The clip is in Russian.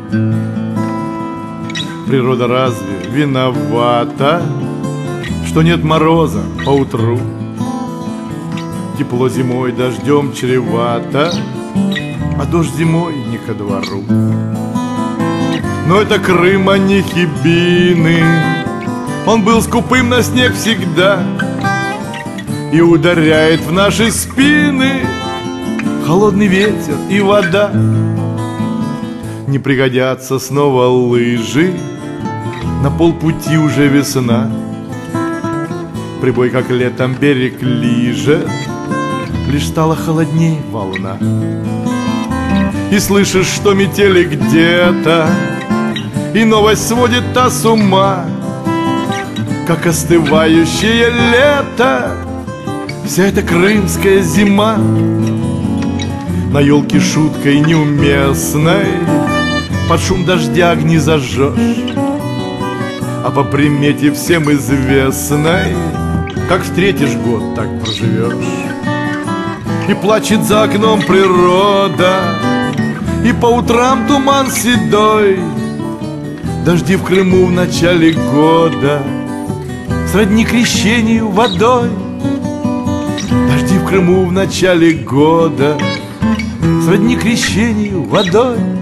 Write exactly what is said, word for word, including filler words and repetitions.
Природа разве виновата, что нет мороза поутру? Тепло зимой дождем чревато, а дождь зимой не ко двору. Но это Крым, а не Хибины. Он был скупым на снег всегда и ударяет в наши спины холодный ветер и вода. Не пригодятся снова лыжи, на полпути уже весна. Прибой, как летом, берег лижет, лишь стала холодней волна. И слышишь, что метели где-то, и новость сводит та с ума, как остывающее лето вся эта крымская зима. На елке шуткой неуместной под шум дождя огни зажжешь, а по примете всем известной, как встретишь год, так проживешь. И плачет за окном природа, и по утрам туман седой. Дожди в Крыму в начале года сродни крещению водой. Дожди в Крыму в начале года сродни крещению водой.